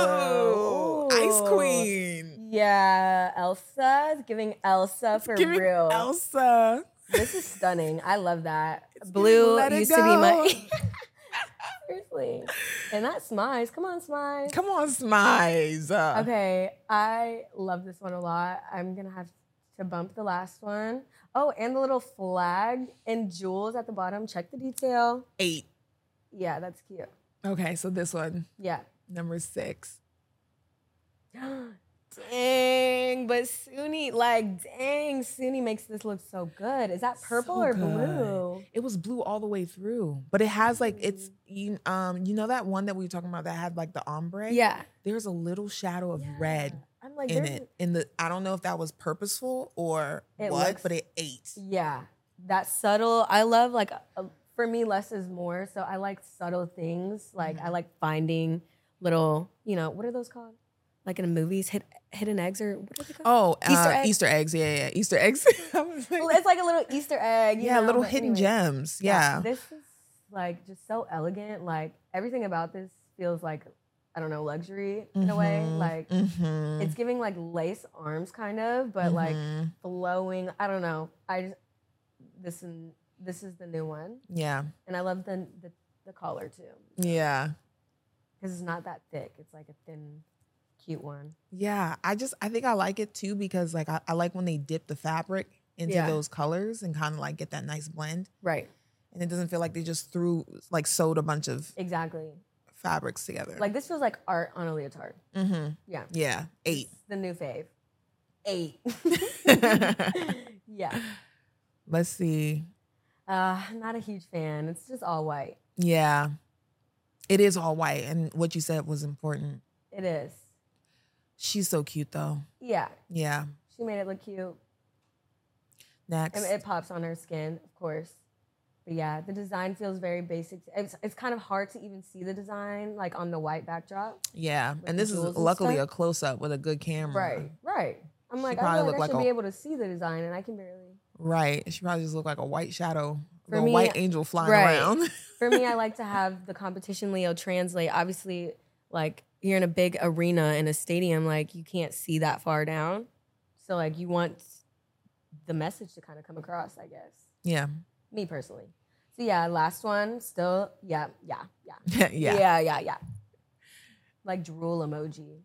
Oh, Ice Ooh. Queen. Yeah, Elsa. It's giving Elsa for Give me real. Elsa. This is stunning. I love that. It's Blue Let It used to be my. Go. Seriously. And that Smize. Come on, Smize. Come on, Smize. Uh, Okay, I love this one a lot. I'm gonna have to bump the last one. Oh, and the little flag and jewels at the bottom. Check the detail. Eight. Yeah, that's cute. Okay, so this one, Yeah. number six. Dang, but Suni, like, dang, Suni makes this look so good. Is that purple So or good. blue? It was blue all the way through, but it has like it's you um you know that one that we were talking about that had like the ombre. Yeah. There's a little shadow of Yeah. red I'm like, in there's- it. In the I don't know if that was purposeful or It what, looks- but it ate. Yeah, that subtle. I love like uh, for me, less is more. So I like subtle things. Like Mm-hmm. I like finding little, you know, what are those called? Like in movies, hid, hidden eggs or what are they called? Oh, Easter uh, eggs? Easter eggs. Yeah, yeah, Easter eggs. I was like- Well, it's like a little Easter egg. You yeah, know, little but hidden anyway. gems. Yeah. This is like just so elegant. Like everything about this feels like I don't know luxury in a way. Mhm, Like mhm, it's giving like lace arms kind of, but like mhm. flowing. I don't know. I just this and this is the new one. Yeah, And I love the the, the collar too yeah, because it's not that thick. It's like a thin, cute one. yeah. I just I think I like it too because like I, I like when they dip the fabric into Yeah. those colors and kind of like get that nice blend, Right. and it doesn't feel like they just threw like sewed a bunch of Exactly. fabrics together. Like this feels like art on a leotard. mm-hmm. Yeah. Yeah, eight. It's the new fave. Eight. Yeah. Let's see. Uh, not a huge fan. It's just all white. Yeah, it is all white, and what you said was important. It is. She's so cute though. Yeah. Yeah. She made it look cute. Next. And it pops on her skin, of course. But yeah, the design feels very basic. It's, it's kind of hard to even see the design like on the white backdrop. yeah, with and the this is jewels and luckily stuff. a close up with a good camera. Right. Right. I'm She like, I probably feel like looked I like should a- be able to see the design, and I can barely. Right. She probably just looked like a white shadow, For a me- white angel flying right. around. For me, I like to have the competition Leo translate. Obviously, like you're in a big arena in a stadium, like you can't see that far down. So like you want the message to kind of come across, I guess. yeah. Me personally. So yeah, last one, still, yeah, yeah, yeah. yeah. Yeah, yeah, yeah. Like drool emoji.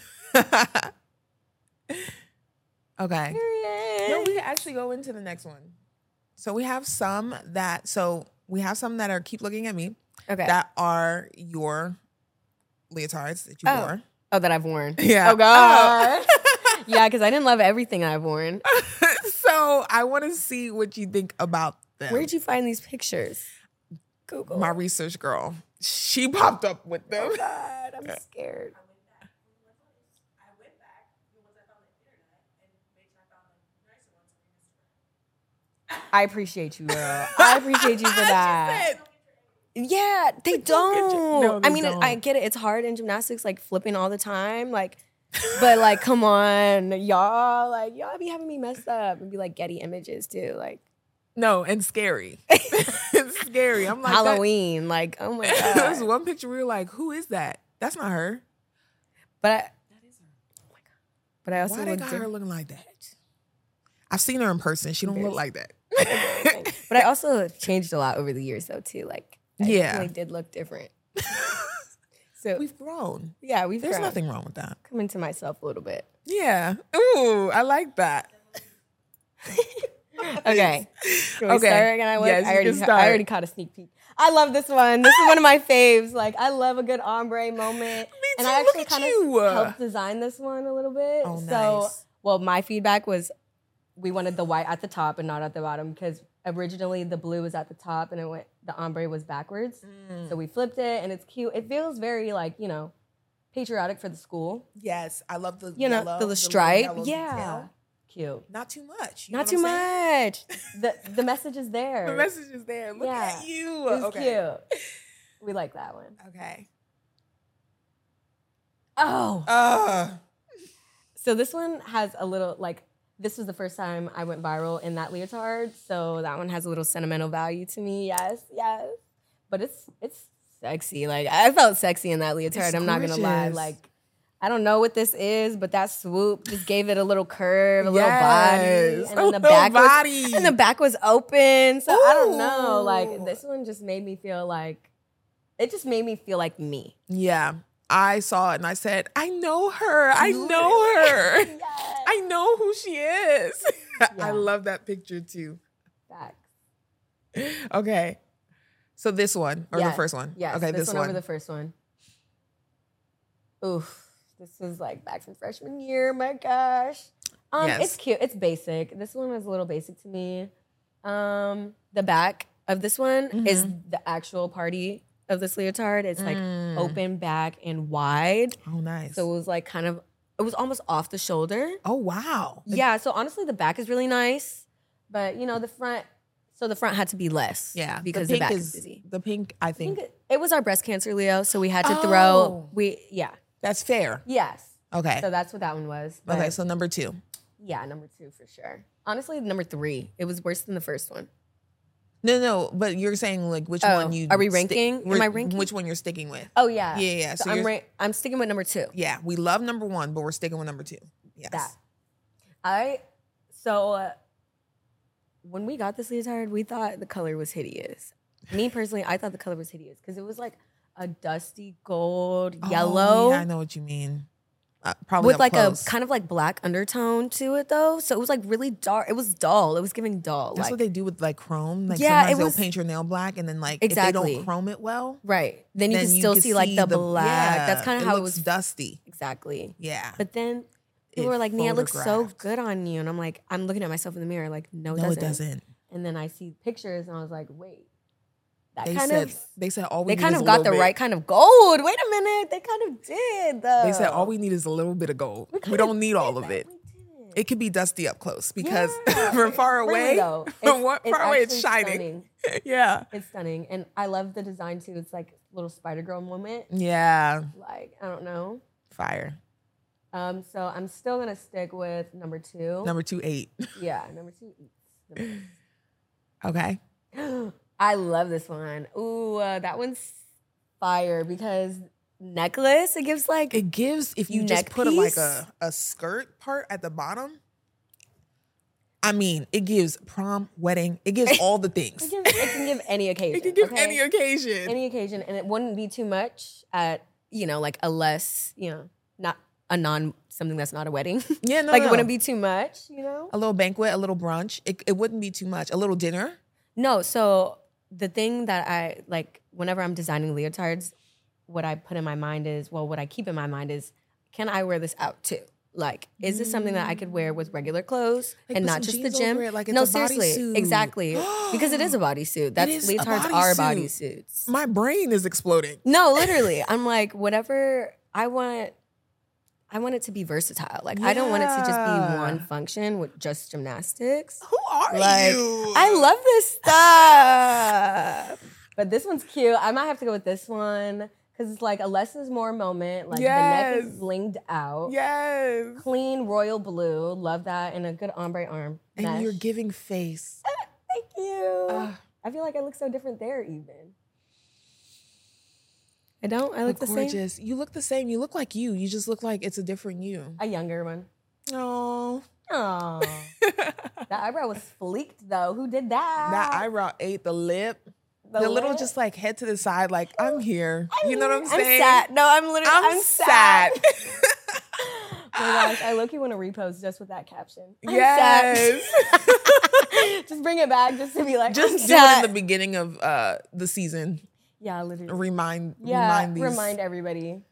Okay. Period. No, we can actually go into the next one. So we have some that so we have some that are keep looking at me Okay. that are your leotards that you Oh. wore. oh, that I've worn. Yeah. Oh, God. Yeah, because I didn't love everything I've worn. So I want to see what you think about them. Where'd you find these pictures? Google. My research girl. She popped up with them. Oh, God, I'm scared. I appreciate you, girl. I appreciate you for that. Yeah, they don't. No, they I mean, don't. I get it. It's hard in gymnastics, like flipping all the time. Like, but like, come on, y'all. Like, y'all be having me messed up and be like Getty Images too. Like, No, and scary. It's scary. I'm like, Halloween. Like, oh my that, there was god. one picture we were like, who is that? That's not her. But I, that is her. Oh my god. But I also Why they look got her different. looking like that? I've seen her in person. She don't look like that. But I also changed a lot over the years, though, too. Like, I Yeah. definitely did look different. So We've grown. yeah, we've There's grown. nothing wrong with that. Come into myself a little bit. Yeah. Ooh, I like that. Okay. Can we Okay. start again? I, was, Yes, I, you already, can start. I already caught a sneak peek. I love this one. This is one of my faves. Like, I love a good ombre moment. Me And too. I Look actually at kind you. of helped design this one a little bit. Oh, So, nice. well, my feedback was we wanted the white at the top and not at the bottom because originally the blue was at the top and it went the ombre was backwards. Mm. So we flipped it and it's cute. It feels very like, you know, patriotic for the school. Yes, I love the You know, yellow, the, little the stripe. yellow Yeah. detail. Cute. Not too much. You Not know too what I'm saying? much. the the message is there. The message is there. Look Yeah. at you. It's okay. cute. We like that one. Okay. Oh. Uh, So this one has a little, like, this was the first time I went viral in that leotard. So that one has a little sentimental value to me. Yes, yes. But it's it's sexy. Like, I felt sexy in that leotard. It's I'm not going to lie. gorgeous. Like, I don't know what this is, but that swoop just gave it a little curve, a little Yes. body. And A then the little back body. was and the back was open. So I don't know. Ooh. Like, this one just made me feel like it just made me feel like me. yeah. I saw it and I said, I know her. I You know her. Yes. I know who she is. Yeah. I love that picture too. Facts. Okay. So this one or the Yes, first one? Yes. Okay, this, this one, one. over the first one. Oof. This was like back from freshman year. My gosh. Um, Yes. It's cute. It's basic. This one was a little basic to me. Um, the back of this one is the actual party of this leotard. It's like Mm. open back and wide. Oh, nice. So it was like kind of, it was almost off the shoulder. oh, wow. Yeah. So honestly, the back is really nice. But you know, the front, so the front had to be less. Yeah. Because the, pink back is is busy. the pink. I I think, think it, it was our breast cancer, Leo. So we had to Oh. throw, we, yeah. that's fair. Yes. Okay. So that's what that one was. But okay. So number two. yeah, number two for sure. Honestly, number three. It was worse than the first one. No, no. But you're saying like which Oh, one you are we stick- ranking? Am we're- I ranking? Which one you're sticking with? Oh yeah. Yeah, yeah. So, So I'm you're- ra- I'm sticking with number two. Yeah. We love number one, but we're sticking with number two. Yes. That. I so uh, when we got this leotard, we thought the color was hideous. Me personally, I thought the color was hideous because it was like a dusty gold, Oh, yellow. yeah, I know what you mean. Uh, probably With up like close. a kind of like black undertone to it though. So it was like really dark. It was dull. It was giving dull. That's like, what they do with like chrome. Like Yeah, sometimes it they'll was- paint your nail black, and then like if they Exactly. don't chrome it well, right. Then you then can you still can see like the, black. yeah, That's kind of how it looks was. dusty. Exactly. Yeah, But then people It were like, Nia, it looks so photographed. good on you. And I'm like, I'm looking at myself in the mirror like, no, it no, doesn't. it doesn't. And then I see pictures and I was like, wait. That They kind said of they said all we they need kind is of a got little the bit. right kind of gold. Wait a minute. They kind of did though. They said all we need is a little bit of gold. We, kinda don't need all did of that. it. We did. It could be dusty up close because Yeah. from far Really, away, though. from It's- what- it's far away it's actually shining. stunning. yeah, It's stunning. And I love the design too. It's like a little Spider Girl moment. yeah, Like, I don't know. fire. Um, so I'm still gonna stick with number two. Number two, eight. yeah, number two eats the most. Okay. I love this one. Ooh, uh, that one's fire because necklace, it gives like It gives if you Neck just put a, like piece? a a skirt part at the bottom. I mean, it gives prom, wedding. It gives all the things. it, gives, it can give any occasion. It can give okay? any occasion. any occasion, and it wouldn't be too much at you know like a less you know not a non something that's not a wedding. yeah, no, like no. it wouldn't be too much, you know. a little banquet, a little brunch. It it wouldn't be too much. A little dinner. No, so the thing that I like whenever I'm designing leotards, what I put in my mind is, well, what I keep in my mind is, can I wear this out too? Like, is this something that I could wear with regular clothes Like, and put not some just the jeans gym? over it like it's no, a seriously, bodysuit. exactly, because it is a bodysuit. That's is a leotards are bodysuit. bodysuits. My brain is exploding. No, literally, I'm like, whatever I want. I want it to be versatile. Like, I don't want it to just be Yeah. one function with just gymnastics. Who are Like, you? I love this stuff. But this one's cute. I might have to go with this one because it's like a less is more moment. Like, the neck Yes. is blinged out. Yes. Clean royal blue. Love that. And a good ombre arm. And mesh. you're giving face. Thank you. Uh, I feel like I look so different there even. I don't. I look the same. gorgeous. You look the same. You look like you. You just look like it's a different you. A younger one. Oh. Oh, that eyebrow was fleeked though. Who did that? That eyebrow ate the lip. The, little lip? just like head to the side, like, I'm here. I'm you know here. what I'm saying? I'm sad. No, I'm literally. I'm, I'm, sad. sad. Oh my gosh, I low-key want to repost just with that caption. I'm Yes. sad. Just bring it back, just to be like, Just I'm do sad. it in the beginning of uh, the season. Yeah, literally. Remind, Yeah, remind these. remind everybody.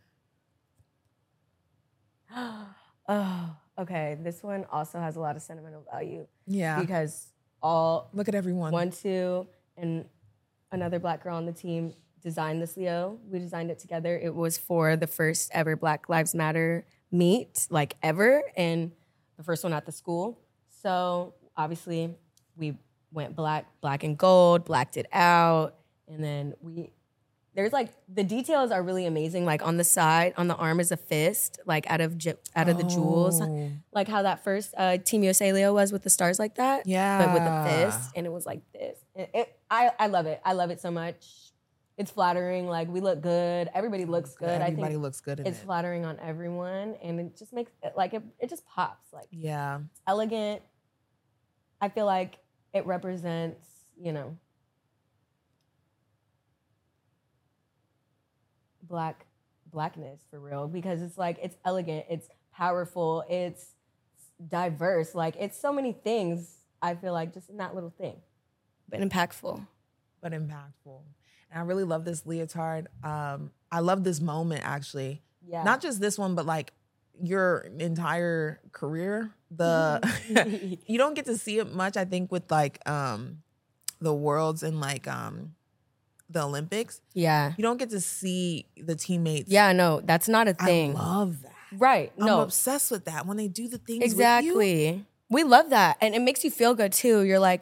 Oh, okay. This one also has a lot of sentimental value Yeah. because all Look at everyone. one, two, and another black girl on the team designed this Leo. We designed it together. It was for the first ever Black Lives Matter meet, like ever, and the first one at the school. So obviously we went black, black and gold, blacked it out, and then we, there's like, the details are really amazing. Like on the side, on the arm is a fist, like out of ju- out of the jewels. Oh. Like how that first uh, Team U S A Leo was with the stars like that. Yeah. But with the fist, and it was like this. It, it, I, I love it. I love it so much. It's flattering. Like, we look good. Everybody looks good. Everybody I think looks good in it's it. flattering on everyone, and it just makes it, like, it, it just pops. Like, Yeah. elegant. I feel like it represents, you know, black blackness for real, because it's like, it's elegant, it's powerful, it's diverse. Like, it's so many things, I feel like, just in that little thing. But impactful. But impactful. And I really love this leotard. Um, I love this moment, actually. Yeah. Not just this one, but like your entire career. The you don't get to see it much, I think, with like um, the worlds and like um, the Olympics. Yeah. You don't get to see the teammates. Yeah, no, that's not a thing. I love that. Right. I'm No. obsessed with that when they do the things with you. Exactly. We love that. And it makes you feel good too. You're like,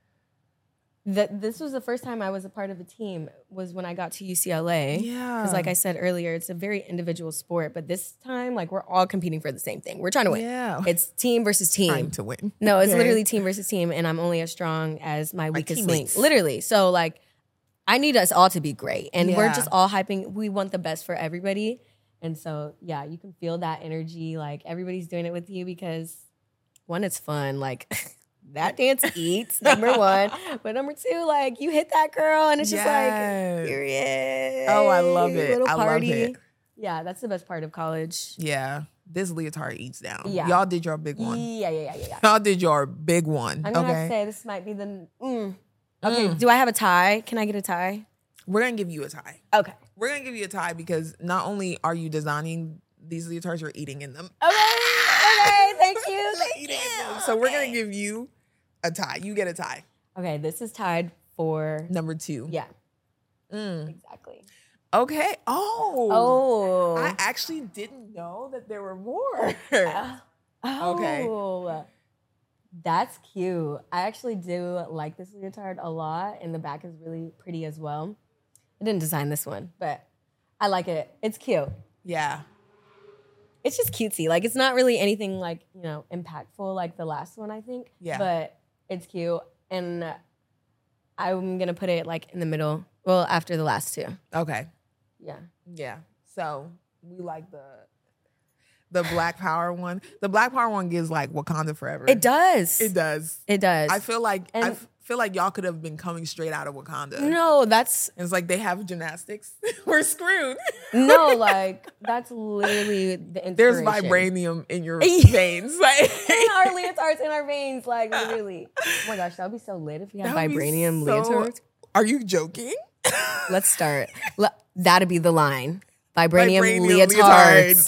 that this was the first time I was a part of a team was when I got to U C L A. Yeah. Because like I said earlier, it's a very individual sport. But this time, like, we're all competing for the same thing. We're trying to win. Yeah. It's team versus team. Trying to win. No, it's Okay. literally team versus team. And I'm only as strong as my, weakest link. teammates. Literally. So like, I need us all to be great. And we're Yeah. just all hyping. We want the best for everybody. And so, yeah, you can feel that energy. Like, everybody's doing it with you because, one, it's fun. Like, that dance eats, number one. But number two, like, you hit that girl and it's just Yes. like, period. Oh, I love it. Little I love party. it. Yeah, that's the best part of college. Yeah. This leotard eats down. Yeah. Y'all did your big one. Yeah, yeah, yeah, yeah, yeah. Y'all did your big one. I'm gonna have to Okay. say this might be the. Mm. Okay, Mm. do I have a tie? Can I get a tie? We're going to give you a tie. Okay. We're going to give you a tie because not only are you designing these leotards, you're eating in them. Okay. Okay. Thank you. Thank Eating you. in them. So we're going Okay. to give you a tie. You get a tie. Okay, this is tied for. Number two. Yeah, Mm. exactly. Okay. Oh. Oh. I actually didn't know that there were more. Oh. Okay. That's cute. I actually do like this leotard a lot, and the back is really pretty as well. I didn't design this one, but I like it. It's cute. Yeah. It's just cutesy. Like, it's not really anything like, you know, impactful like the last one, I think. Yeah. But it's cute. And I'm going to put it like in the middle. Well, after the last two. Okay. Yeah. Yeah. So we like the the Black Power one. The Black Power one gives like Wakanda forever. It does. It does. It does. I feel like I And- f- feel like y'all could have been coming straight out of Wakanda. No, that's It's like they have gymnastics. We're screwed. no, like that's literally the inspiration. There's vibranium in your veins. Like in our leotards, in our veins, like literally. Oh my gosh, that would be so lit if we had That would be vibranium so- leotards. Are you joking? Let's start. Le- that'd be the line. Vibranium, Vibranium leotards.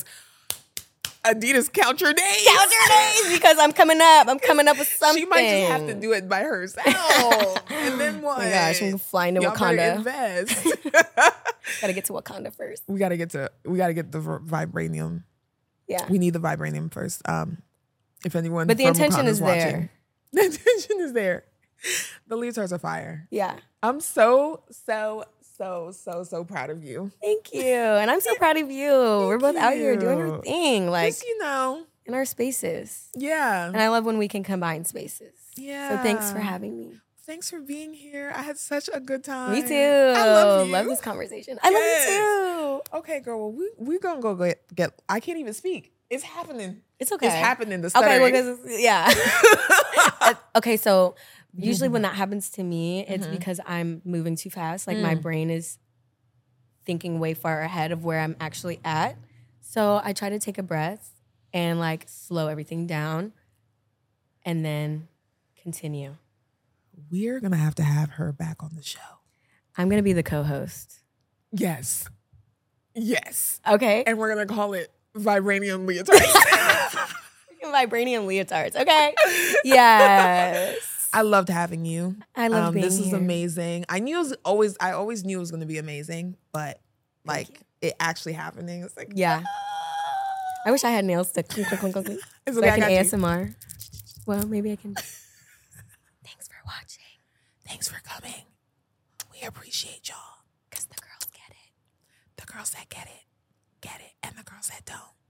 Adidas, count your days. Count your days because I'm coming up. I'm coming up with something. She might just have to do it by herself. And then what? Oh my gosh, I'm flying to Y'all better Wakanda. invest. Gotta get to Wakanda first. we gotta get to we gotta get the v- vibranium. Yeah. We need the vibranium first. Um, if anyone, But the from intention Wakanda is watching. there. The intention is there. The leotards are fire. Yeah. I'm so, so, so, so, so proud of you. Thank you. And I'm so proud of you. We're both out here doing our you. thing, like Just, you know, in our spaces. yeah. And I love when we can combine spaces. Yeah. So thanks for having me. Thanks for being here. I had such a good time. Me too. I love you. Love this conversation. I Yes. love you too. Okay, girl. Well, we we're gonna go get, get. I can't even speak. It's happening. It's okay. It's happening. The Okay, stuttering. well, 'cause- yeah. Okay, so usually when that happens to me, it's because I'm moving too fast. Like my brain is thinking way far ahead of where I'm actually at. So I try to take a breath and like slow everything down and then continue. We're gonna have to have her back on the show. I'm going to be the co-host. Yes. Yes. Okay? And we're gonna call it Vibranium Leotards. Vibranium leotards. Okay? Yes. I loved having you. I love Um, being this is here. amazing. I knew it was always. I always knew it was gonna be amazing, but like it actually happening. It's like Yeah. I wish I had nails to clink, clink, clink, clink, clink. It's So okay, I can I got you. A S M R. Well, maybe I can. Thanks for watching. Thanks for coming. We appreciate y'all. Because the girls get it. The girls that get it, get it, and the girls that don't.